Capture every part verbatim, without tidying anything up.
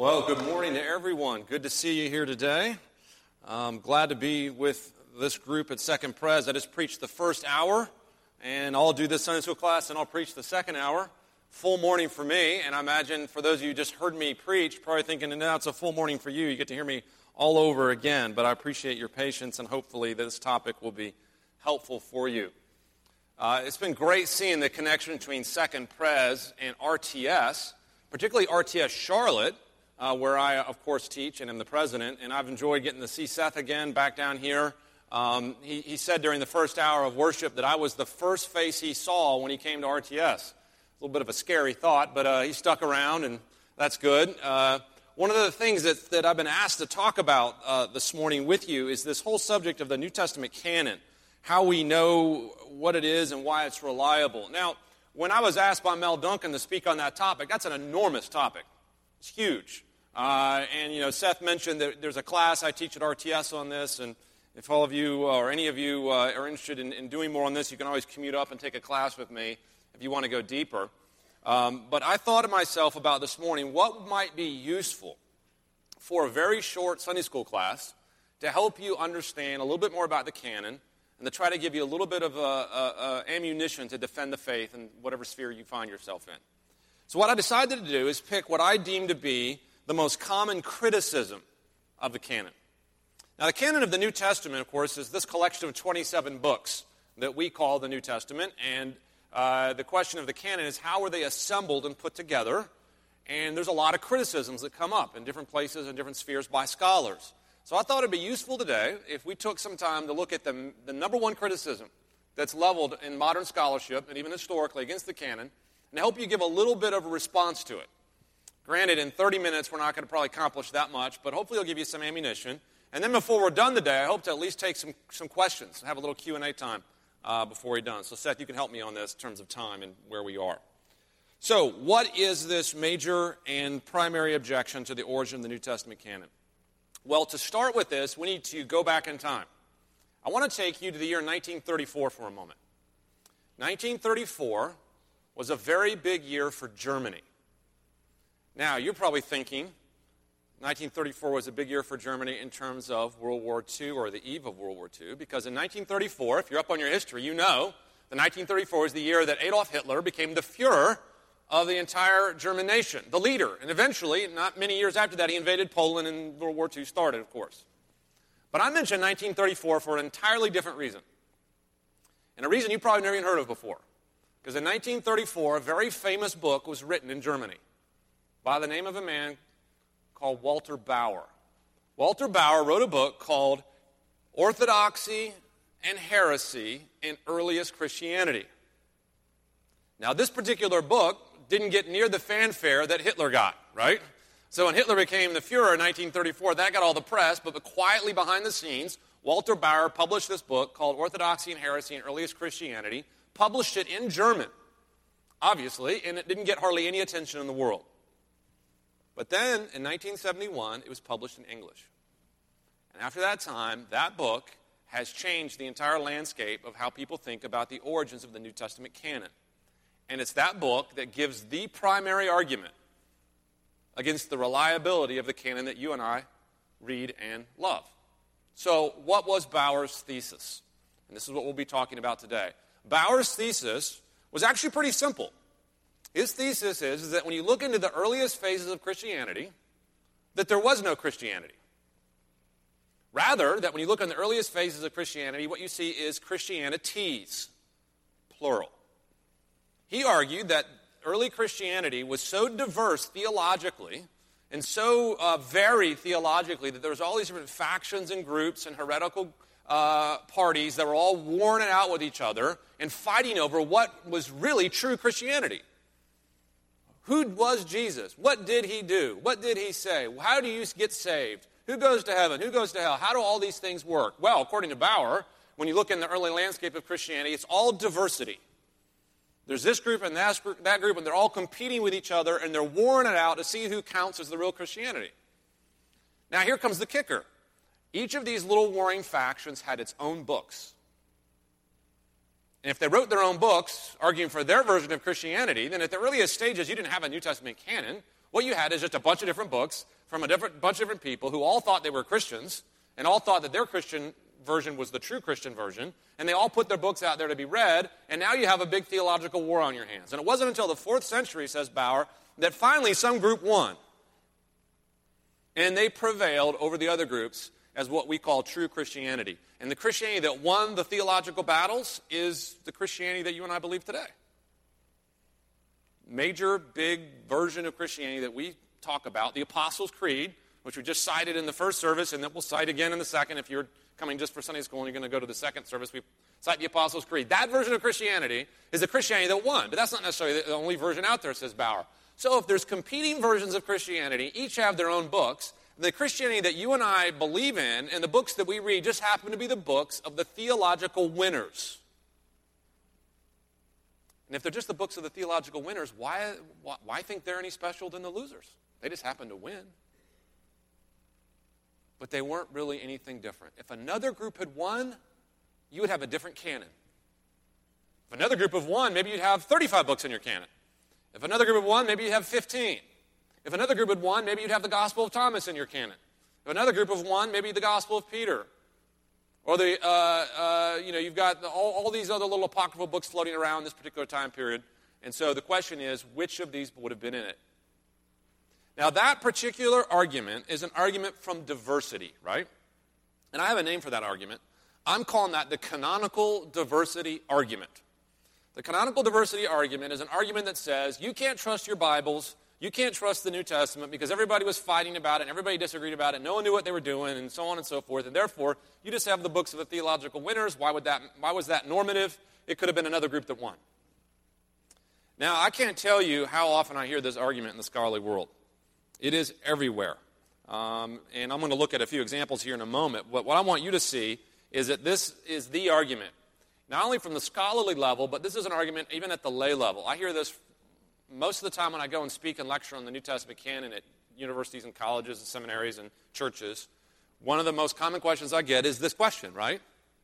Well, good morning to everyone. Good to see you here today. I'm glad to be with this group at Second Pres. I just preached the first hour, and I'll do this Sunday school class, and I'll preach the second hour. Full morning for me, and I imagine for those of you who just heard me preach, probably thinking, now it's a full morning for you. You get to hear me all over again, but I appreciate your patience, and hopefully this topic will be helpful for you. Uh, it's been great seeing the connection between Second Pres and R T S, particularly R T S Charlotte, Uh, where I, of course, teach and am the president, and I've enjoyed getting to see Seth again back down here. Um, he, he said during the first hour of worship that I was the first face he saw when he came to R T S. A little bit of a scary thought, but uh, he stuck around, and that's good. Uh, one of the things that, that I've been asked to talk about uh, this morning with you is this whole subject of the New Testament canon, how we know what it is and why it's reliable. Now, when I was asked by Mel Duncan to speak on that topic, that's an enormous topic. It's huge. Uh, and, you know, Seth mentioned that there's a class I teach at R T S on this, and if all of you or any of you uh, are interested in, in doing more on this, you can always commute up and take a class with me if you want to go deeper. Um, but I thought to myself about this morning, what might be useful for a very short Sunday school class to help you understand a little bit more about the canon and to try to give you a little bit of uh, uh, uh, ammunition to defend the faith in whatever sphere you find yourself in. So what I decided to do is pick what I deem to be the most common criticism of the canon. Now, the canon of the New Testament, of course, is this collection of twenty-seven books that we call the New Testament, and uh, the question of the canon is how were they assembled and put together, and there's a lot of criticisms that come up in different places and different spheres by scholars. So I thought it would be useful today if we took some time to look at the, the number one criticism that's leveled in modern scholarship and even historically against the canon, and help you give a little bit of a response to it. Granted, in thirty minutes, we're not going to probably accomplish that much, but hopefully it'll give you some ammunition. And then before we're done today, I hope to at least take some, some questions, have a little Q and A time uh, before we're done. So, Seth, you can help me on this in terms of time and where we are. So, what is this major and primary objection to the origin of the New Testament canon? Well, to start with this, we need to go back in time. I want to take you to the year nineteen thirty-four for a moment. nineteen thirty-four was a very big year for Germany. Now, you're probably thinking nineteen thirty-four was a big year for Germany in terms of World War Two or the eve of World War Two, because in nineteen thirty-four, if you're up on your history, you know that nineteen thirty-four is the year that Adolf Hitler became the Fuhrer of the entire German nation, the leader. And eventually, not many years after that, he invaded Poland and World War Two started, of course. But I mentioned nineteen thirty-four for an entirely different reason, and a reason you probably never even heard of before. Because in nineteen thirty-four, a very famous book was written in Germany by the name of a man called Walter Bauer. Walter Bauer wrote a book called Orthodoxy and Heresy in Earliest Christianity. Now, this particular book didn't get near the fanfare that Hitler got, right? So when Hitler became the Fuhrer in nineteen thirty-four, that got all the press, but quietly behind the scenes, Walter Bauer published this book called Orthodoxy and Heresy in Earliest Christianity, published it in German, obviously, and it didn't get hardly any attention in the world. But then, in nineteen seventy-one, it was published in English. And after that time, that book has changed the entire landscape of how people think about the origins of the New Testament canon. And it's that book that gives the primary argument against the reliability of the canon that you and I read and love. So, what was Bauer's thesis? And this is what we'll be talking about today. Bauer's thesis was actually pretty simple. His thesis is, is that when you look into the earliest phases of Christianity, that there was no Christianity. Rather, that when you look in the earliest phases of Christianity, what you see is Christianities, plural. He argued that early Christianity was so diverse theologically and so uh, varied theologically that there was all these different factions and groups and heretical uh, parties that were all warring it out with each other and fighting over what was really true Christianity. Who was Jesus? What did he do? What did he say? How do you get saved? Who goes to heaven? Who goes to hell? How do all these things work? Well, according to Bauer, when you look in the early landscape of Christianity, it's all diversity. There's this group and that group, and they're all competing with each other, and they're warring it out to see who counts as the real Christianity. Now, here comes the kicker. Each of these little warring factions had its own books. And if they wrote their own books arguing for their version of Christianity, then at the earliest stages you didn't have a New Testament canon. What you had is just a bunch of different books from a different bunch of different people who all thought they were Christians and all thought that their Christian version was the true Christian version, and they all put their books out there to be read, and now you have a big theological war on your hands. And it wasn't until the fourth century, says Bauer, that finally some group won. And they prevailed over the other groups as what we call true Christianity. And the Christianity that won the theological battles is the Christianity that you and I believe today. Major, big version of Christianity that we talk about, the Apostles' Creed, which we just cited in the first service, and that we'll cite again in the second. If you're coming just for Sunday school and you're going to go to the second service, we cite the Apostles' Creed. That version of Christianity is the Christianity that won, but that's not necessarily the only version out there, says Bauer. So if there's competing versions of Christianity, each have their own books, the Christianity that you and I believe in and the books that we read just happen to be the books of the theological winners. And if they're just the books of the theological winners, why, why, why think they're any special than the losers? They just happen to win. But they weren't really anything different. If another group had won, you would have a different canon. If another group had won, maybe you'd have thirty-five books in your canon. If another group had won, maybe you'd have fifteen. If another group had won, maybe you'd have the Gospel of Thomas in your canon. If another group had won, maybe the Gospel of Peter. Or the, uh, uh, you know, you've got the, all, all these other little apocryphal books floating around this particular time period. And so the question is, which of these would have been in it? Now, that particular argument is an argument from diversity, right? And I have a name for that argument. I'm calling that the canonical diversity argument. The canonical diversity argument is an argument that says you can't trust your Bibles, you can't trust the New Testament because everybody was fighting about it and everybody disagreed about it. No one knew what they were doing and so on and so forth. And therefore, you just have the books of the theological winners. Why would that, why was that normative? It could have been another group that won. Now, I can't tell you how often I hear this argument in the scholarly world. It is everywhere. Um, and I'm going to look at a few examples here in a moment. But what I want you to see is that this is the argument, not only from the scholarly level, but this is an argument even at the lay level. I hear this most of the time when I go and speak and lecture on the New Testament canon at universities and colleges and seminaries and churches. One of the most common questions I get is this question, right?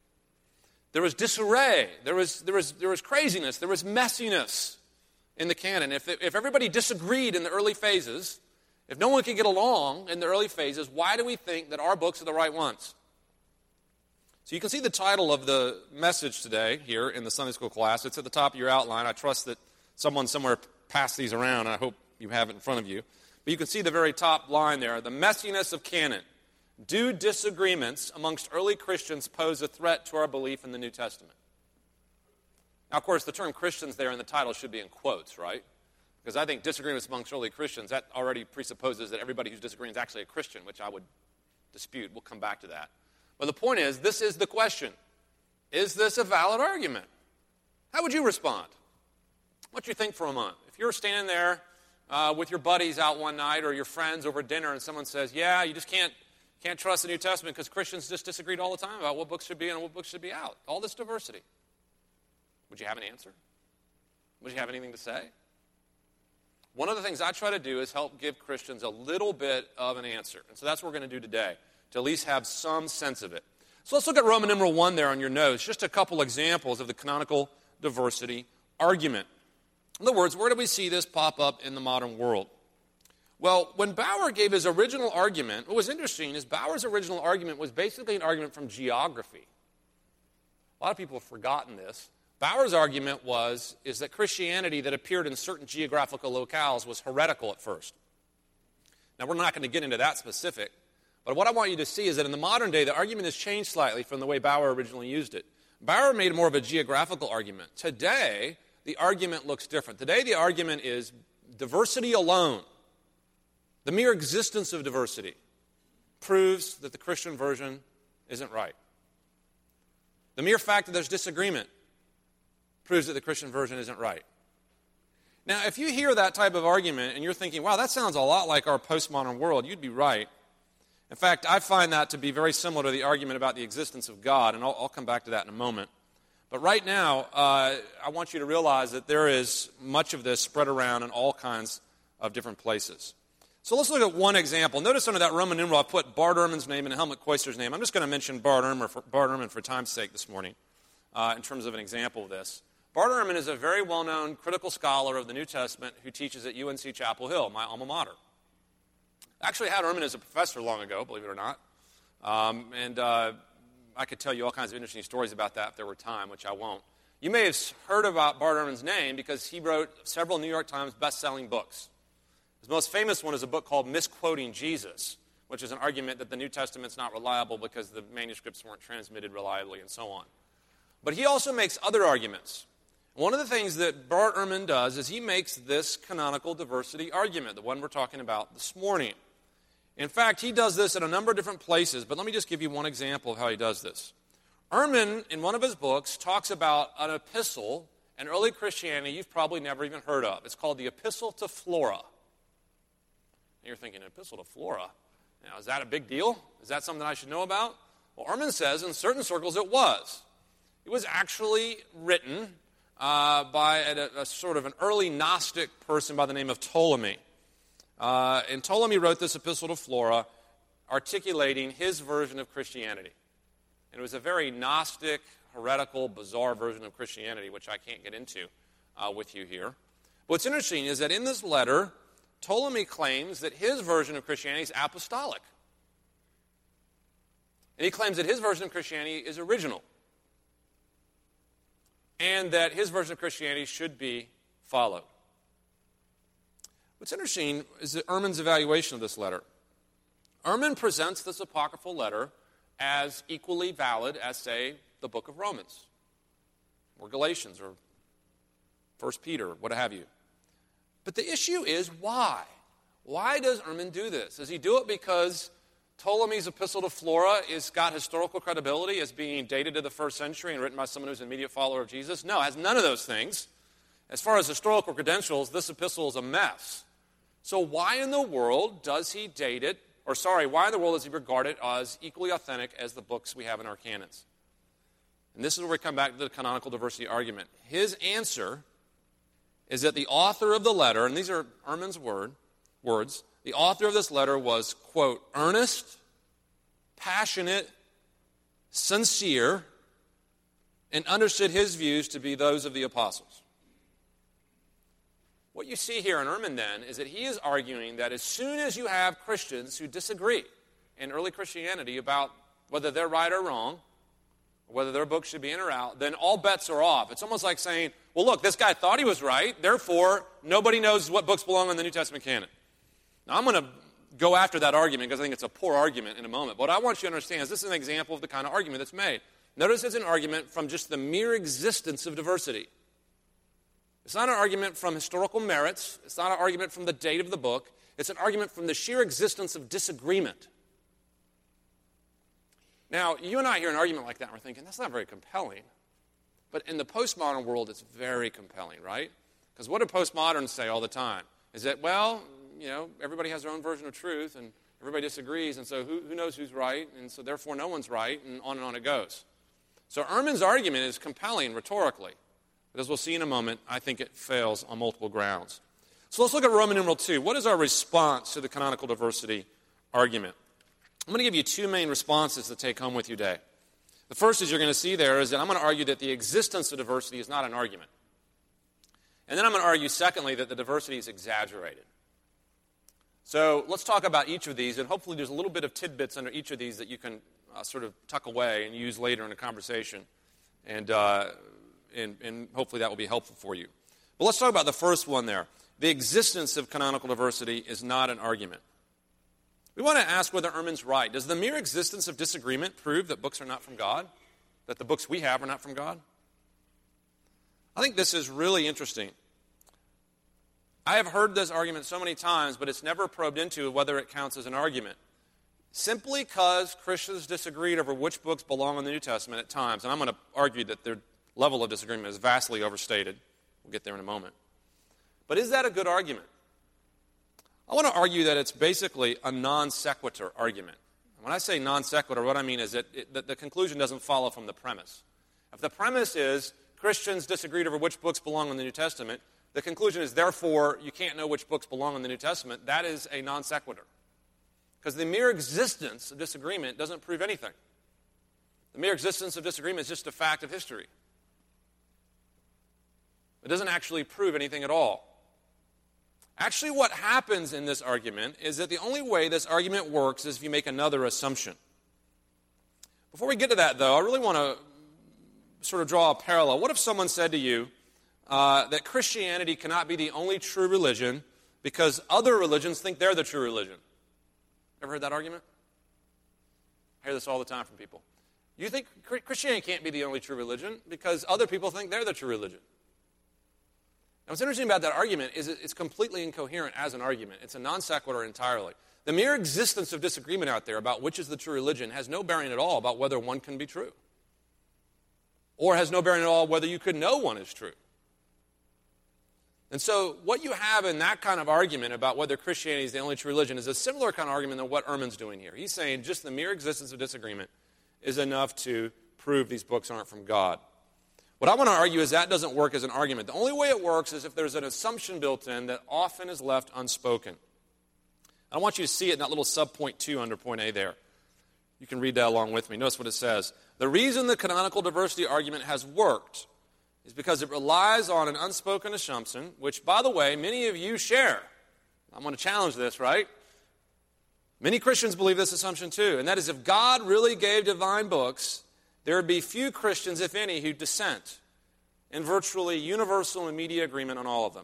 There was disarray. There was, there was, there was craziness. There was messiness in the canon. If, if everybody disagreed in the early phases, if no one could get along in the early phases, why do we think that our books are the right ones? So you can see the title of the message today here in the Sunday school class. It's at the top of your outline. I trust that someone somewhere passed these around. I hope you have it in front of you. But you can see the very top line there, the messiness of canon. Do disagreements amongst early Christians pose a threat to our belief in the New Testament? Now, of course, the term Christians there in the title should be in quotes, right? Because I think disagreements amongst early Christians, that already presupposes that everybody who's disagreeing is actually a Christian, which I would dispute. We'll come back to that. But the point is, this is the question. Is this a valid argument? How would you respond? What do you think for a moment? If you're standing there uh, with your buddies out one night or your friends over dinner and someone says, yeah, you just can't, can't trust the New Testament because Christians just disagreed all the time about what books should be in and what books should be out. All this diversity. Would you have an answer? Would you have anything to say? One of the things I try to do is help give Christians a little bit of an answer. And so that's what we're going to do today, to at least have some sense of it. So let's look at Roman numeral one there on your notes, just a couple examples of the canonical diversity argument. In other words, where do we see this pop up in the modern world? Well, when Bauer gave his original argument, what was interesting is Bauer's original argument was basically an argument from geography. A lot of people have forgotten this. Bauer's argument was is that Christianity that appeared in certain geographical locales was heretical at first. Now, we're not going to get into that specific, but what I want you to see is that in the modern day, the argument has changed slightly from the way Bauer originally used it. Bauer made more of a geographical argument. Today, the argument looks different. Today, the argument is diversity alone, the mere existence of diversity, proves that the Christian version isn't right. The mere fact that there's disagreement proves that the Christian version isn't right. Now, if you hear that type of argument and you're thinking, wow, that sounds a lot like our postmodern world, you'd be right. In fact, I find that to be very similar to the argument about the existence of God, and I'll, I'll come back to that in a moment. But right now, uh, I want you to realize that there is much of this spread around in all kinds of different places. So let's look at one example. Notice under that Roman numeral, I put Bart Ehrman's name and Helmut Koister's name. I'm just going to mention Bart Ehrman for, Bart Ehrman for time's sake this morning uh, in terms of an example of this. Bart Ehrman is a very well-known critical scholar of the New Testament who teaches at U N C Chapel Hill, my alma mater. I actually had Ehrman as a professor long ago, believe it or not. Um, and uh, I could tell you all kinds of interesting stories about that if there were time, which I won't. You may have heard about Bart Ehrman's name because he wrote several New York Times best-selling books. His most famous one is a book called Misquoting Jesus, which is an argument that the New Testament's not reliable because the manuscripts weren't transmitted reliably and so on. But he also makes other arguments. One of the things that Bart Ehrman does is he makes this canonical diversity argument, the one we're talking about this morning. In fact, he does this in a number of different places, but let me just give you one example of how he does this. Ehrman, in one of his books, talks about an epistle in early Christianity you've probably never even heard of. It's called the Epistle to Flora. And you're thinking, Epistle to Flora? Now, is that a big deal? Is that something I should know about? Well, Ehrman says in certain circles it was. It was actually written uh, by a, a sort of an early Gnostic person by the name of Ptolemy. Uh, and Ptolemy wrote this Epistle to Flora articulating his version of Christianity. And it was a very Gnostic, heretical, bizarre version of Christianity, which I can't get into uh, with you here. But what's interesting is that in this letter, Ptolemy claims that his version of Christianity is apostolic. And he claims that his version of Christianity is original. And that his version of Christianity should be followed. What's interesting is that Ehrman's evaluation of this letter. Ehrman presents this apocryphal letter as equally valid as, say, the book of Romans, or Galatians, or First Peter, what have you. But the issue is why? Why does Ehrman do this? Does he do it because Ptolemy's Epistle to Flora has got historical credibility as being dated to the first century and written by someone who's an immediate follower of Jesus? No, it has none of those things. As far as historical credentials, this epistle is a mess. So why in the world does he date it, or sorry, why in the world does he regard it as equally authentic as the books we have in our canons? And this is where we come back to the canonical diversity argument. His answer is that the author of the letter, and these are Ehrman's word, words, the author of this letter was, quote, earnest, passionate, sincere, and understood his views to be those of the apostles. What you see here in Ehrman, then, is that he is arguing that as soon as you have Christians who disagree in early Christianity about whether they're right or wrong, or whether their book should be in or out, then all bets are off. It's almost like saying, well, look, this guy thought he was right, therefore nobody knows what books belong in the New Testament canon. Now, I'm going to go after that argument because I think it's a poor argument in a moment. But what I want you to understand is this is an example of the kind of argument that's made. Notice it's an argument from just the mere existence of diversity. It's not an argument from historical merits. It's not an argument from the date of the book. It's an argument from the sheer existence of disagreement. Now, you and I hear an argument like that, and we're thinking, that's not very compelling. But in the postmodern world, it's very compelling, right? Because what do postmoderns say all the time? Is that, well, you know, everybody has their own version of truth, and everybody disagrees, and so who, who knows who's right, and so therefore no one's right, and on and on it goes. So Ehrman's argument is compelling rhetorically. But as we'll see in a moment, I think it fails on multiple grounds. So let's look at Roman numeral two. What is our response to the canonical diversity argument? I'm going to give you two main responses to take home with you today. The first, as you're going to see there, is that I'm going to argue that the existence of diversity is not an argument. And then I'm going to argue, secondly, that the diversity is exaggerated. So let's talk about each of these, and hopefully there's a little bit of tidbits under each of these that you can uh, sort of tuck away and use later in a conversation. And, uh, and, and hopefully that will be helpful for you. But let's talk about the first one there. The existence of canonical diversity is not an argument. We want to ask whether Ehrman's right. Does the mere existence of disagreement prove that books are not from God? That the books we have are not from God? I think this is really interesting. I have heard this argument so many times, but it's never probed into whether it counts as an argument. Simply because Christians disagreed over which books belong in the New Testament at times, and I'm going to argue that their level of disagreement is vastly overstated. We'll get there in a moment. But is that a good argument? I want to argue that it's basically a non sequitur argument. When I say non sequitur, what I mean is that, it, that the conclusion doesn't follow from the premise. If the premise is Christians disagreed over which books belong in the New Testament, the conclusion is, therefore, you can't know which books belong in the New Testament. That is a non sequitur. Because the mere existence of disagreement doesn't prove anything. The mere existence of disagreement is just a fact of history. It doesn't actually prove anything at all. Actually, what happens in this argument is that the only way this argument works is if you make another assumption. Before we get to that, though, I really want to sort of draw a parallel. What if someone said to you uh, that Christianity cannot be the only true religion because other religions think they're the true religion? Ever heard that argument? I hear this all the time from people. You think Christianity can't be the only true religion because other people think they're the true religion. Now, what's interesting about that argument is it's completely incoherent as an argument. It's a non sequitur entirely. The mere existence of disagreement out there about which is the true religion has no bearing at all about whether one can be true. Or has no bearing at all whether you could know one is true. And so what you have in that kind of argument about whether Christianity is the only true religion is a similar kind of argument than what Ehrman's doing here. He's saying just the mere existence of disagreement is enough to prove these books aren't from God. What I want to argue is that doesn't work as an argument. The only way it works is if there's an assumption built in that often is left unspoken. I want you to see it in that little sub-point two under point A there. You can read that along with me. Notice what it says. The reason the canonical diversity argument has worked is because it relies on an unspoken assumption, which, by the way, many of you share. I'm going to challenge this, right? Many Christians believe this assumption too, and that is if God really gave divine books, there would be few Christians, if any, who dissent in virtually universal and immediate agreement on all of them.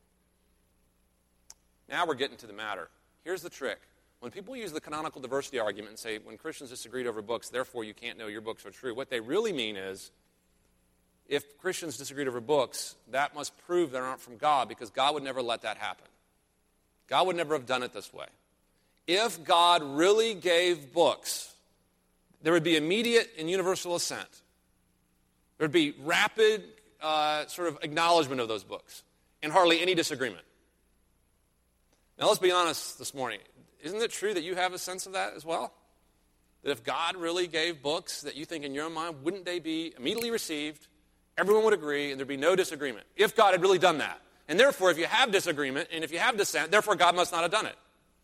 Now we're getting to the matter. Here's the trick. When people use the canonical diversity argument and say, when Christians disagreed over books, therefore you can't know your books are true, what they really mean is, if Christians disagreed over books, that must prove they aren't from God, because God would never let that happen. God would never have done it this way. If God really gave books, there would be immediate and universal assent. There would be rapid uh, sort of acknowledgement of those books and hardly any disagreement. Now, let's be honest this morning. Isn't it true that you have a sense of that as well? That if God really gave books that you think in your own mind, wouldn't they be immediately received? Everyone would agree, and there'd be no disagreement. If God had really done that. And therefore, if you have disagreement, and if you have dissent, therefore God must not have done it.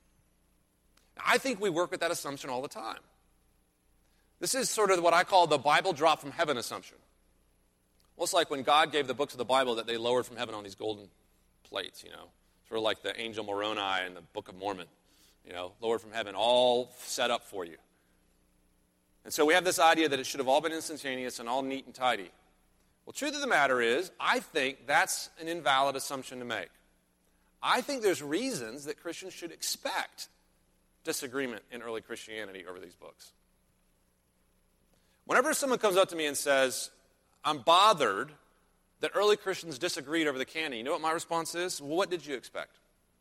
Now, I think we work with that assumption all the time. This is sort of what I call the Bible drop from heaven assumption. Well, it's like when God gave the books of the Bible that they lowered from heaven on these golden plates, you know. Sort of like the angel Moroni in the Book of Mormon, you know, lowered from heaven, all set up for you. And so we have this idea that it should have all been instantaneous and all neat and tidy. Well, truth of the matter is, I think that's an invalid assumption to make. I think there's reasons that Christians should expect disagreement in early Christianity over these books. Whenever someone comes up to me and says, I'm bothered that early Christians disagreed over the canon, you know what my response is? Well, what did you expect?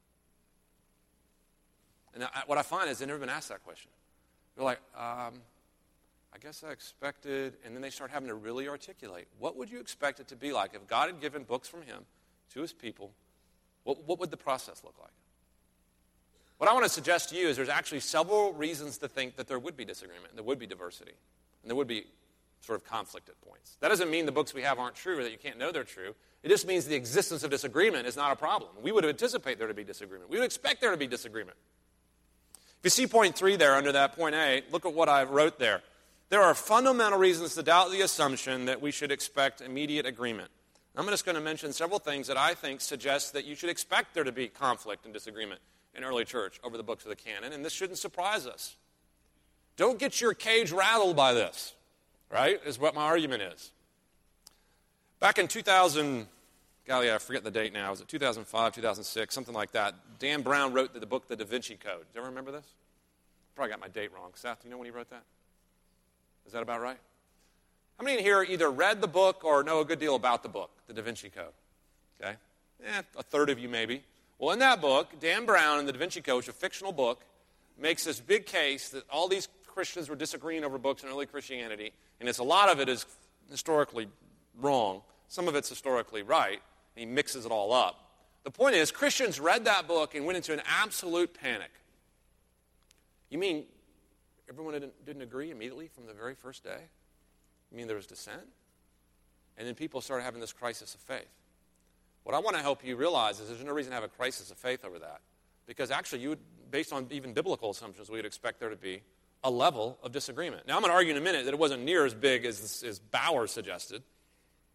And I, what I find is they've never been asked that question. They're like, um, I guess I expected, and then they start having to really articulate, what would you expect it to be like if God had given books from him to his people? What, what would the process look like? What I want to suggest to you is there's actually several reasons to think that there would be disagreement, there would be diversity, and there would be sort of conflict at points. That doesn't mean the books we have aren't true or that you can't know they're true. It just means the existence of disagreement is not a problem. We would anticipate there to be disagreement. We would expect there to be disagreement. If you see point three there under that point A, look at what I wrote there. There are fundamental reasons to doubt the assumption that we should expect immediate agreement. I'm just going to mention several things that I think suggest that you should expect there to be conflict and disagreement in early church over the books of the canon, and this shouldn't surprise us. Don't get your cage rattled by this, right, is what my argument is. Back in two thousand, golly, I forget the date now. Was it two thousand five, two thousand six, something like that? Dan Brown wrote the book, The Da Vinci Code. Do you ever remember this? Probably got my date wrong. Seth, do you know when he wrote that? Is that about right? How many in here either read the book or know a good deal about the book, The Da Vinci Code? Okay? Eh, a third of you maybe. Well, in that book, Dan Brown in The Da Vinci Code, which is a fictional book, makes this big case that all these Christians were disagreeing over books in early Christianity, and it's a lot of it is historically wrong. Some of it's historically right, and he mixes it all up. The point is, Christians read that book and went into an absolute panic. You mean everyone didn't, didn't agree immediately from the very first day? You mean there was dissent? And then people started having this crisis of faith. What I want to help you realize is there's no reason to have a crisis of faith over that. Because actually, you would, based on even biblical assumptions, we would expect there to be a level of disagreement. Now, I'm going to argue in a minute that it wasn't near as big as, as Bauer suggested.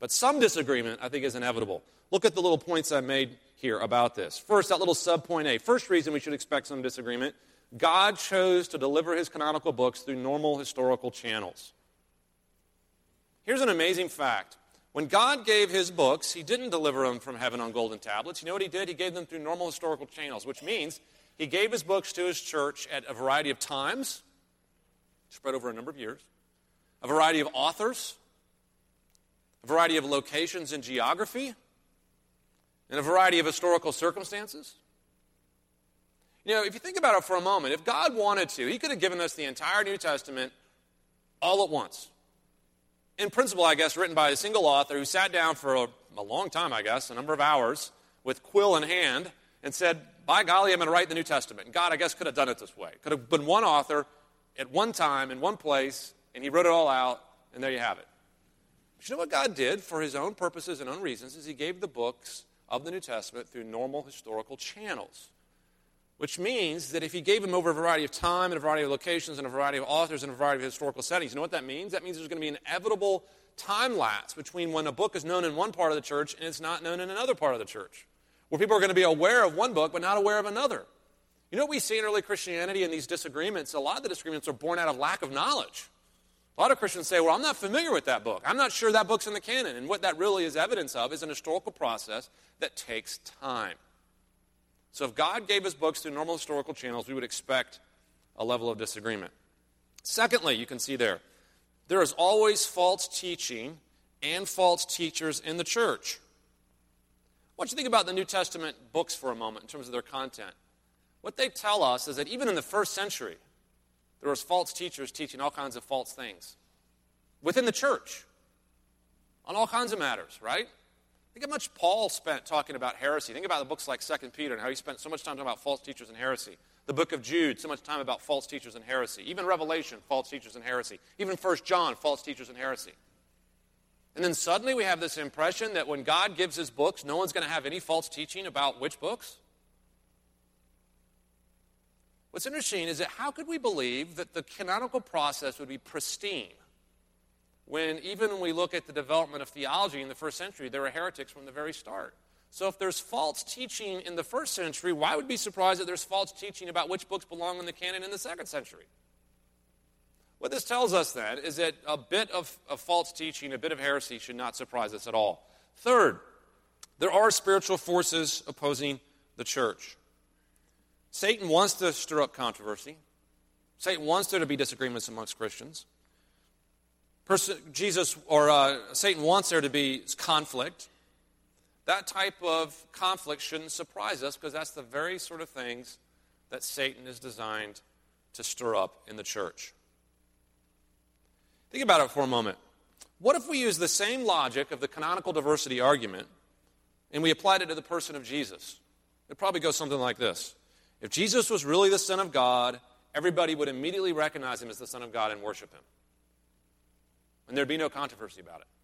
But some disagreement, I think, is inevitable. Look at the little points I made here about this. First, that little sub-point A. First reason we should expect some disagreement, God chose to deliver his canonical books through normal historical channels. Here's an amazing fact. When God gave his books, he didn't deliver them from heaven on golden tablets. You know what he did? He gave them through normal historical channels, which means he gave his books to his church at a variety of times, spread over a number of years, a variety of authors, a variety of locations and geography, and a variety of historical circumstances. You know, if you think about it for a moment, if God wanted to, he could have given us the entire New Testament all at once. In principle, I guess, written by a single author who sat down for a, a long time, I guess, a number of hours, with quill in hand, and said, by golly, I'm going to write the New Testament. And God, I guess, could have done it this way. Could have been one author at one time, in one place, and he wrote it all out, and there you have it. But you know what God did for his own purposes and own reasons is he gave the books of the New Testament through normal historical channels, which means that if he gave them over a variety of time and a variety of locations and a variety of authors and a variety of historical settings, you know what that means? That means there's going to be an inevitable time lapse between when a book is known in one part of the church and it's not known in another part of the church, where people are going to be aware of one book but not aware of another. You know what we see in early Christianity in these disagreements? A lot of the disagreements are born out of lack of knowledge. A lot of Christians say, well, I'm not familiar with that book. I'm not sure that book's in the canon. And what that really is evidence of is an historical process that takes time. So if God gave his books through normal historical channels, we would expect a level of disagreement. Secondly, you can see there, there is always false teaching and false teachers in the church. I want you to think about the New Testament books for a moment in terms of their content. What they tell us is that even in the first century, there was false teachers teaching all kinds of false things within the church on all kinds of matters, right? Think how much Paul spent talking about heresy. Think about the books like Second Peter and how he spent so much time talking about false teachers and heresy. The book of Jude, so much time about false teachers and heresy. Even Revelation, false teachers and heresy. Even First John, false teachers and heresy. And then suddenly we have this impression that when God gives his books, no one's going to have any false teaching about which books? What's interesting is that how could we believe that the canonical process would be pristine when even when we look at the development of theology in the first century, there were heretics from the very start? So if there's false teaching in the first century, why would we be surprised that there's false teaching about which books belong in the canon in the second century? What this tells us then is that a bit of, of false teaching, a bit of heresy should not surprise us at all. Third, there are spiritual forces opposing the church. Satan wants to stir up controversy. Satan wants there to be disagreements amongst Christians. Pers- Jesus or uh, Satan wants there to be conflict. That type of conflict shouldn't surprise us because that's the very sort of things that Satan is designed to stir up in the church. Think about it for a moment. What if we use the same logic of the canonical diversity argument and we applied it to the person of Jesus? It'd probably go something like this. If Jesus was really the Son of God, everybody would immediately recognize him as the Son of God and worship him. And there'd be no controversy about it.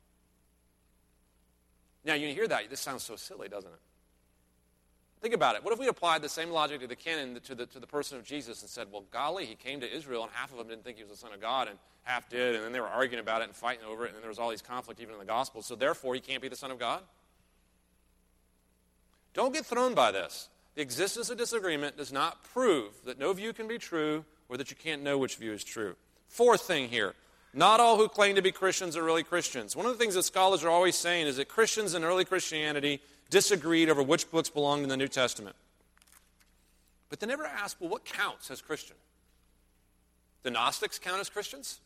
Now, you hear that. This sounds so silly, doesn't it? Think about it. What if we applied the same logic to the canon to the, to the person of Jesus and said, well, golly, he came to Israel, and half of them didn't think he was the Son of God, and half did, and then they were arguing about it and fighting over it, and then there was all these conflict even in the gospel, so therefore he can't be the Son of God? Don't get thrown by this. The existence of disagreement does not prove that no view can be true or that you can't know which view is true. Fourth thing here, not all who claim to be Christians are really Christians. One of the things that scholars are always saying is that Christians in early Christianity disagreed over which books belonged in the New Testament. But they never ask, well, what counts as Christian? The Gnostics count as Christians?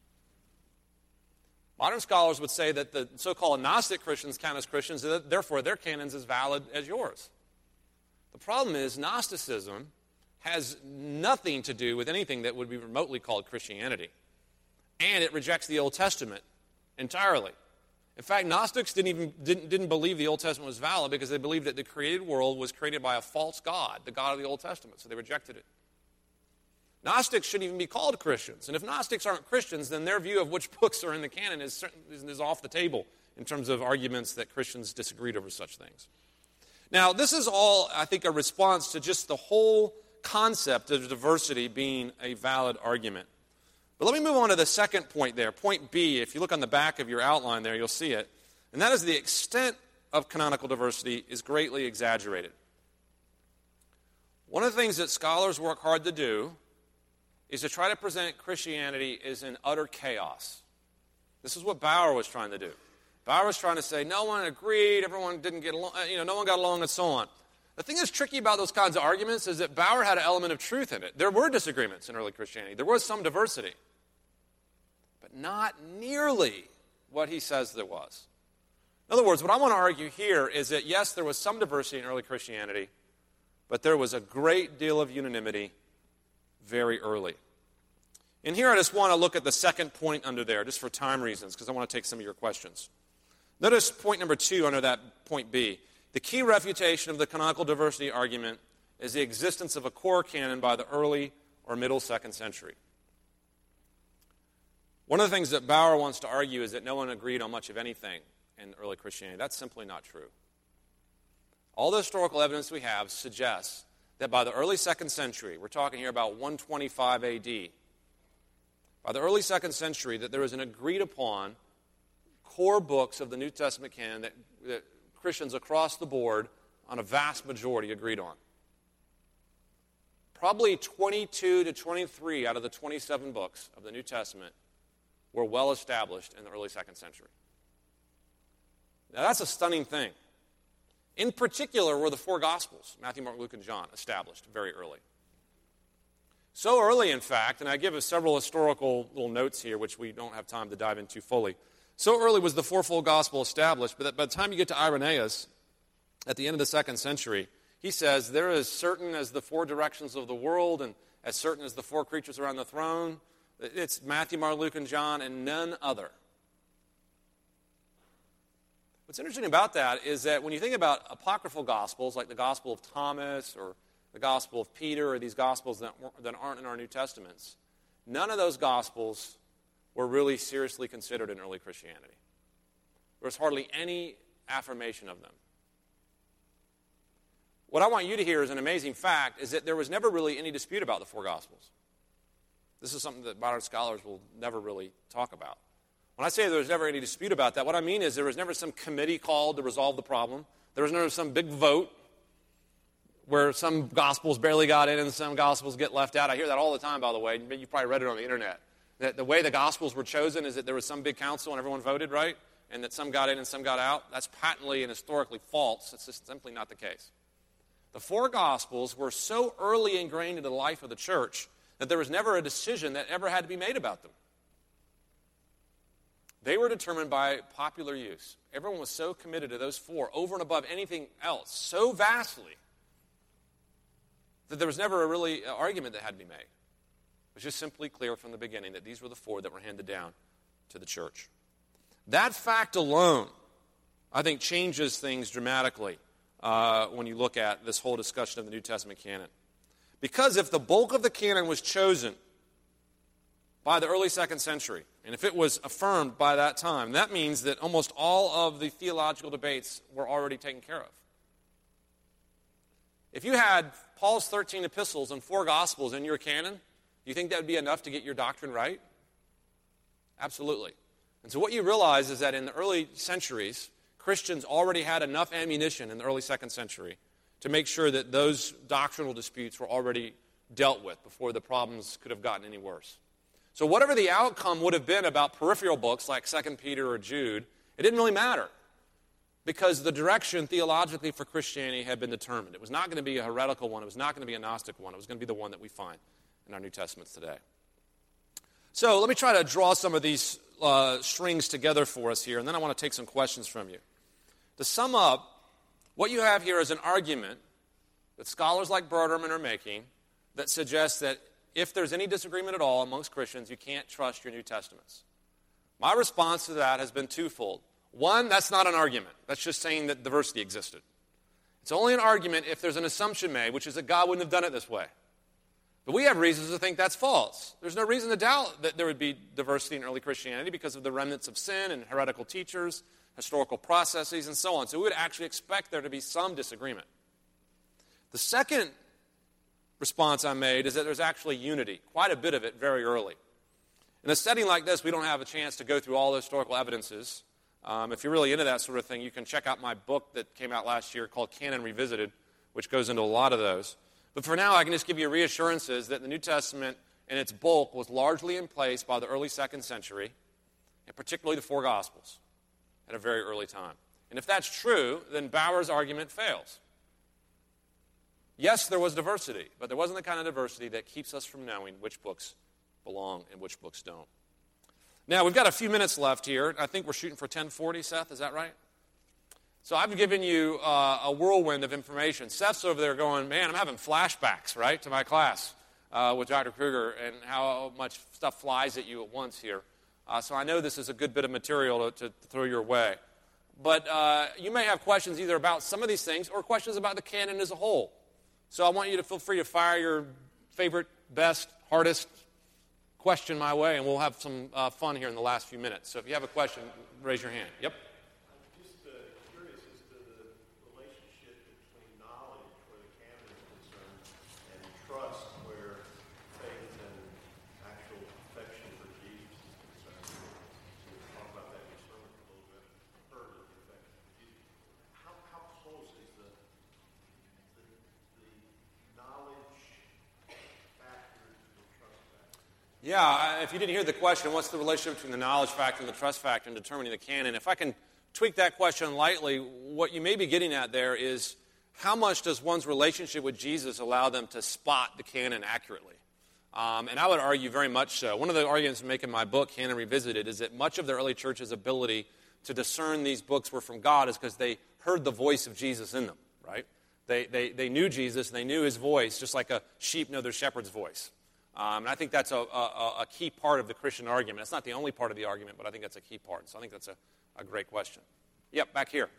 Modern scholars would say that the so-called Gnostic Christians count as Christians, and therefore their canon's as valid as yours. The problem is Gnosticism has nothing to do with anything that would be remotely called Christianity. And it rejects the Old Testament entirely. In fact, Gnostics didn't even didn't, didn't believe the Old Testament was valid because they believed that the created world was created by a false god, the God of the Old Testament, so they rejected it. Gnostics shouldn't even be called Christians. And if Gnostics aren't Christians, then their view of which books are in the canon is, is off the table in terms of arguments that Christians disagreed over such things. Now, this is all, I think, a response to just the whole concept of diversity being a valid argument. But let me move on to the second point there. Point B, if you look on the back of your outline there, you'll see it. And that is the extent of canonical diversity is greatly exaggerated. One of the things that scholars work hard to do is to try to present Christianity as in utter chaos. This is what Bauer was trying to do. Bauer was trying to say no one agreed, everyone didn't get along, you know, no one got along, and so on. The thing that's tricky about those kinds of arguments is that Bauer had an element of truth in it. There were disagreements in early Christianity. There was some diversity. But not nearly what he says there was. In other words, what I want to argue here is that, yes, there was some diversity in early Christianity, but there was a great deal of unanimity very early. And here I just want to look at the second point under there, just for time reasons, because I want to take some of your questions. Notice point number two under that point B. The key refutation of the canonical diversity argument is the existence of a core canon by the early or middle second century. One of the things that Bauer wants to argue is that no one agreed on much of anything in early Christianity. That's simply not true. All the historical evidence we have suggests that by the early second century, we're talking here about one twenty-five A D, by the early second century, that there was an agreed upon core books of the New Testament canon that, that Christians across the board, on a vast majority, agreed on. Probably twenty-two to twenty-three out of the twenty-seven books of the New Testament were well established in the early second century. Now that's a stunning thing. In particular were the four Gospels, Matthew, Mark, Luke, and John, established very early. So early, in fact, and I give us several historical little notes here, which we don't have time to dive into fully. So early was the fourfold gospel established, but by the time you get to Irenaeus, at the end of the second century, he says, there is certain as the four directions of the world and as certain as the four creatures around the throne. It's Matthew, Mark, Luke, and John, and none other. What's interesting about that is that when you think about apocryphal gospels, like the Gospel of Thomas or the Gospel of Peter or these gospels that, that aren't in our New Testaments, none of those gospels were really seriously considered in early Christianity. There was hardly any affirmation of them. What I want you to hear is an amazing fact, is that there was never really any dispute about the four Gospels. This is something that modern scholars will never really talk about. When I say there was never any dispute about that, what I mean is there was never some committee called to resolve the problem. There was never some big vote where some Gospels barely got in and some Gospels get left out. I hear that all the time, by the way. You probably read it on the internet. That the way the Gospels were chosen is that there was some big council and everyone voted, right? And that some got in and some got out. That's patently and historically false. It's just simply not the case. The four Gospels were so early ingrained into the life of the church that there was never a decision that ever had to be made about them. They were determined by popular use. Everyone was so committed to those four, over and above anything else, so vastly, that there was never a really uh, argument that had to be made. It was just simply clear from the beginning that these were the four that were handed down to the church. That fact alone, I think, changes things dramatically uh, when you look at this whole discussion of the New Testament canon. Because if the bulk of the canon was chosen by the early second century, and if it was affirmed by that time, that means that almost all of the theological debates were already taken care of. If you had Paul's thirteen epistles and four Gospels in your canon, do you think that would be enough to get your doctrine right? Absolutely. And so what you realize is that in the early centuries, Christians already had enough ammunition in the early second century to make sure that those doctrinal disputes were already dealt with before the problems could have gotten any worse. So whatever the outcome would have been about peripheral books like Second Peter or Jude, it didn't really matter because the direction theologically for Christianity had been determined. It was not going to be a heretical one. It was not going to be a Gnostic one. It was going to be the one that we find in our New Testaments today. So let me try to draw some of these uh, strings together for us here, and then I want to take some questions from you. To sum up, what you have here is an argument that scholars like Broderman are making that suggests that if there's any disagreement at all amongst Christians, you can't trust your New Testaments. My response to that has been twofold. One, that's not an argument. That's just saying that diversity existed. It's only an argument if there's an assumption made, which is that God wouldn't have done it this way. But we have reasons to think that's false. There's no reason to doubt that there would be diversity in early Christianity because of the remnants of sin and heretical teachers, historical processes, and so on. So we would actually expect there to be some disagreement. The second response I made is that there's actually unity, quite a bit of it very early. In a setting like this, we don't have a chance to go through all the historical evidences Um, if you're really into that sort of thing, you can check out my book that came out last year called Canon Revisited, which goes into a lot of those. But for now, I can just give you reassurances that the New Testament in its bulk was largely in place by the early second century, and particularly the four Gospels, at a very early time. And if that's true, then Bauer's argument fails. Yes, there was diversity, but there wasn't the kind of diversity that keeps us from knowing which books belong and which books don't. Now, we've got a few minutes left here. I think we're shooting for ten forty, Seth. Is that right? So I've given you uh, a whirlwind of information. Seth's over there going, man, I'm having flashbacks, right, to my class uh, with Doctor Kruger and how much stuff flies at you at once here. Uh, so I know this is a good bit of material to, to throw your way. But uh, you may have questions either about some of these things or questions about the canon as a whole. So I want you to feel free to fire your favorite, best, hardest question my way, and we'll have some uh, fun here in the last few minutes. So if you have a question, raise your hand. Yep. I'm just uh, curious as to the relationship between knowledge, where the canon is concerned, and trust, where faith and actual affection for Jesus is concerned. We'll talk about that in the sermon a little bit further, the affection for Jesus. How, how close is the, the, the knowledge factor to the trust factor? Yeah, if you didn't hear the question, what's the relationship between the knowledge factor and the trust factor in determining the canon? If I can tweak that question lightly, what you may be getting at there is how much does one's relationship with Jesus allow them to spot the canon accurately? Um, and I would argue very much so. One of the arguments I make in my book, Canon Revisited, is that much of the early church's ability to discern these books were from God is because they heard the voice of Jesus in them, right? They, they, they knew Jesus, and they knew his voice, just like a sheep know their shepherd's voice. Um, and I think that's a, a, a key part of the Christian argument. It's not the only part of the argument, but I think that's a key part. So I think that's a, a great question. Yep, back here.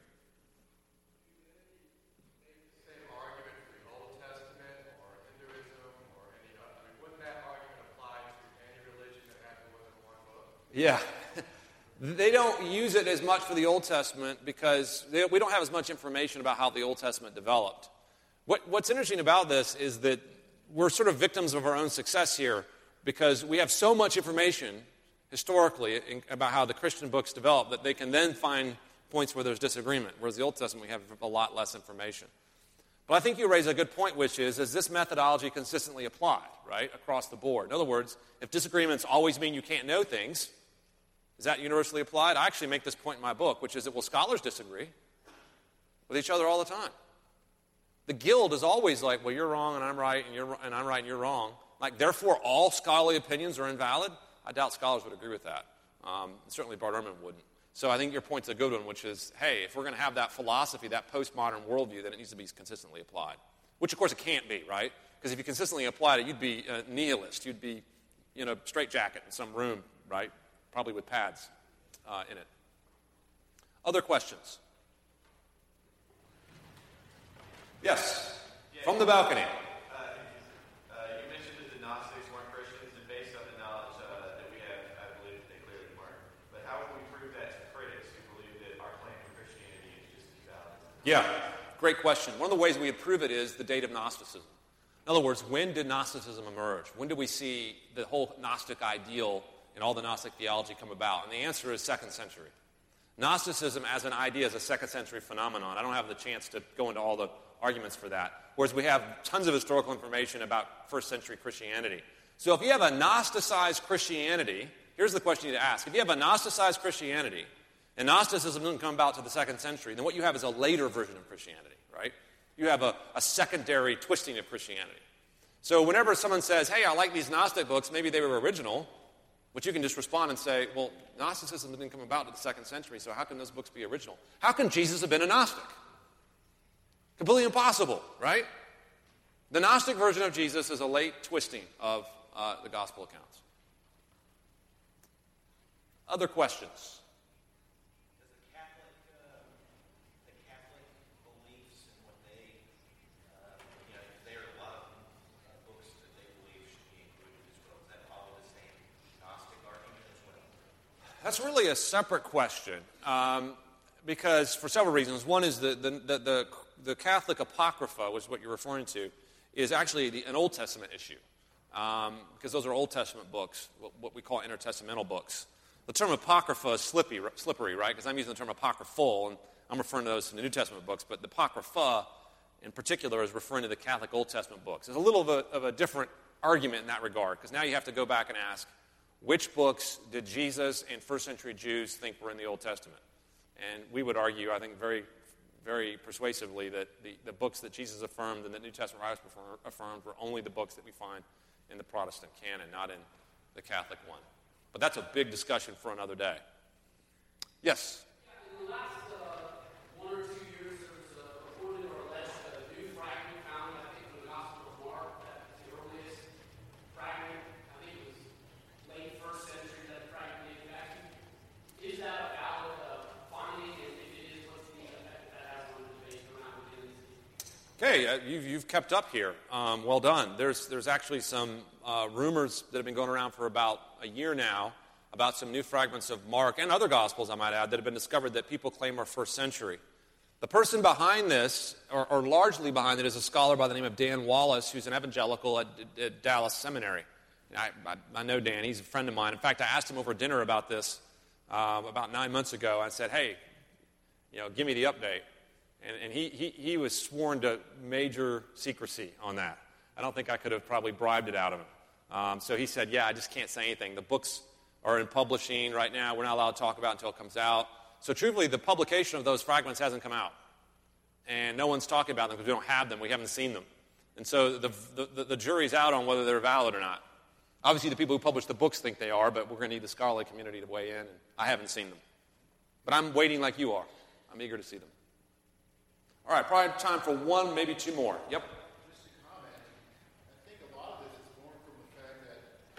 The same argument for the Old Testament or Hinduism or any other. I mean, wouldn't that argument apply to any religion that had more than one book? Yeah. They don't use it as much for the Old Testament because they, we don't have as much information about how the Old Testament developed. What, what's interesting about this is that we're sort of victims of our own success here because we have so much information historically in, about how the Christian books developed that they can then find points where there's disagreement, whereas the Old Testament we have a lot less information. But I think you raise a good point, which is, is this methodology consistently applied, right, across the board? In other words, if disagreements always mean you can't know things, is that universally applied? I actually make this point in my book, which is that, well, scholars disagree with each other all the time. The guild is always like, well, you're wrong and I'm right, and you're and I'm right and you're wrong. Like, therefore, all scholarly opinions are invalid? I doubt scholars would agree with that. Um, certainly Bart Ehrman wouldn't. So I think your point's a good one, which is, hey, if we're going to have that philosophy, that postmodern worldview, then it needs to be consistently applied. Which, of course, it can't be, right? Because if you consistently applied it, you'd be a nihilist. You'd be, you know, straitjacket in some room, right? Probably with pads uh, in it. Other questions? Yes, yeah, from the balcony. Uh, uh, you mentioned that the Gnostics weren't Christians, and based on the knowledge uh, that we have, I believe that they clearly weren't. But how would we prove that to critics who believe that our claim to Christianity is just as valid? Yeah, great question. One of the ways we would prove it is the date of Gnosticism. In other words, when did Gnosticism emerge? When did we see the whole Gnostic ideal and all the Gnostic theology come about? And the answer is second century. Gnosticism as an idea is a second century phenomenon. I don't have the chance to go into all the arguments for that, whereas we have tons of historical information about first century Christianity. So if you have a Gnosticized Christianity, here's the question you need to ask. If you have a Gnosticized Christianity, and Gnosticism didn't come about to the second century, then what you have is a later version of Christianity, right? You have a, a secondary twisting of Christianity. So whenever someone says, hey, I like these Gnostic books, maybe they were original, but you can just respond and say, well, Gnosticism didn't come about to the second century, so how can those books be original? How can Jesus have been a Gnostic? Completely impossible, right? The Gnostic version of Jesus is a late twisting of uh, the gospel accounts. Other questions? Does the Catholic, uh, the Catholic beliefs and what they, uh, you know, there are a lot of uh, books that they believe should be included as well. Does that follow the same Gnostic argument as well? That's really a separate question, um, because for several reasons. One is the the the, the The Catholic Apocrypha, which is what you're referring to, is actually the, an Old Testament issue, um, because those are Old Testament books, what, what we call intertestamental books. The term apocrypha is slippery, slippery right? Because I'm using the term apocryphal, and I'm referring to those in the New Testament books. But the apocrypha, in particular, is referring to the Catholic Old Testament books. There's a little of a, of a different argument in that regard, because now you have to go back and ask, which books did Jesus and first century Jews think were in the Old Testament? And we would argue, I think very, very persuasively, that the, the books that Jesus affirmed and that New Testament writers affirmed were only the books that we find in the Protestant canon, not in the Catholic one. But that's a big discussion for another day. Yes? Yeah, in the last uh, one or two years, there was a reported or alleged uh, new fragment found, I think, in the Gospel of Mark. That's the earliest fragment. I think it was late first century that fragment dated back to. Is that a valid uh, finding? And if it is, what's the effect that has on the debate coming out within this? Okay, uh, you've, you've kept up here. Um, well done. There's, there's actually some uh, rumors that have been going around for about a year now about some new fragments of Mark and other Gospels, I might add, that have been discovered that people claim are first century. The person behind this, or, or largely behind it, is a scholar by the name of Dan Wallace, who's an evangelical at, at Dallas Seminary. I, I, I know Dan. He's a friend of mine. In fact, I asked him over dinner about this uh, about nine months ago. I said, hey, you know, give me the update. And, and he, he, he was sworn to major secrecy on that. I don't think I could have probably bribed it out of him. Um, so he said, yeah, I just can't say anything. The books are in publishing right now. We're not allowed to talk about it until it comes out. So truthfully, the publication of those fragments hasn't come out. And no one's talking about them because we don't have them. We haven't seen them. And so the, the, the jury's out on whether they're valid or not. Obviously, the people who publish the books think they are, but we're going to need the scholarly community to weigh in. And I haven't seen them. But I'm waiting like you are. I'm eager to see them. All right, probably time for one, maybe two more. Yep. Just a comment. I think a lot of this is born from the fact that,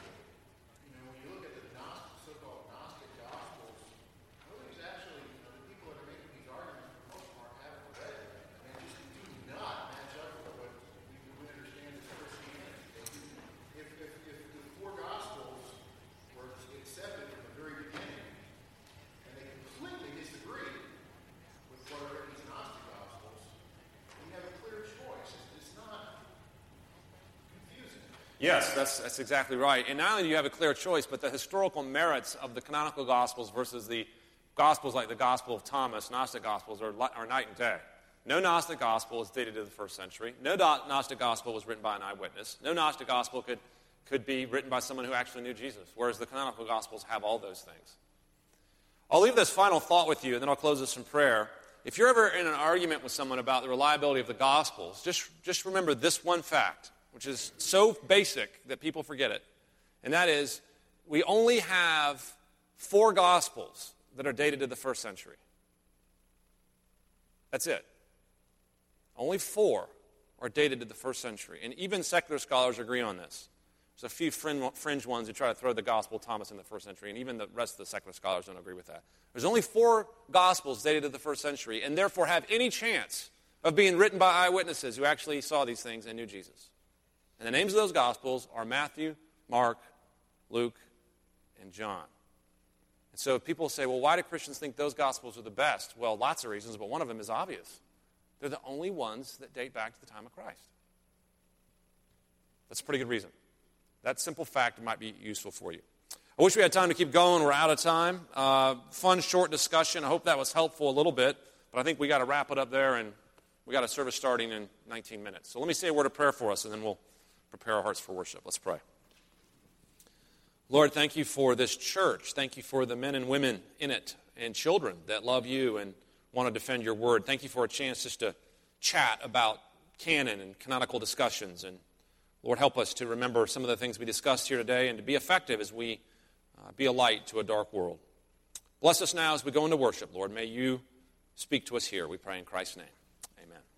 you know, when you look at the Gnostic, so-called Gnostic Gospels, nobody's actually, you know, the people that are making these arguments, for the most part, haven't read them. And they just do not match up with what we, we understand as Christianity. If, if, if the four Gospels were accepted from the very beginning, and they completely disagree with what are these Gnostic Gospels, we have a clear choice. It's not confusing. Yes, that's, that's exactly right. And not only do you have a clear choice, but the historical merits of the canonical Gospels versus the Gospels like the Gospel of Thomas, Gnostic Gospels, are, are night and day. No Gnostic Gospel is dated to the first century. No Gnostic Gospel was written by an eyewitness. No Gnostic Gospel could, could be written by someone who actually knew Jesus, whereas the canonical Gospels have all those things. I'll leave this final thought with you, and then I'll close this in prayer. If you're ever in an argument with someone about the reliability of the Gospels, just, just remember this one fact, which is so basic that people forget it, and that is we only have four Gospels that are dated to the first century. That's it. Only four are dated to the first century, and even secular scholars agree on this. There's a few fringe ones who try to throw the Gospel of Thomas in the first century, and even the rest of the secular scholars don't agree with that. There's only four Gospels dated to the first century, and therefore have any chance of being written by eyewitnesses who actually saw these things and knew Jesus. And the names of those Gospels are Matthew, Mark, Luke, and John. And so people say, well, why do Christians think those Gospels are the best? Well, lots of reasons, but one of them is obvious. They're the only ones that date back to the time of Christ. That's a pretty good reason. That simple fact might be useful for you. I wish we had time to keep going. We're out of time. Uh, fun, short discussion. I hope that was helpful a little bit, but I think we got to wrap it up there, and we got a service starting in nineteen minutes. So let me say a word of prayer for us, and then we'll prepare our hearts for worship. Let's pray. Lord, thank you for this church. Thank you for the men and women in it and children that love you and want to defend your word. Thank you for a chance just to chat about canon and canonical discussions. And Lord, help us to remember some of the things we discussed here today and to be effective as we uh, be a light to a dark world. Bless us now as we go into worship, Lord. May you speak to us here, we pray in Christ's name. Amen.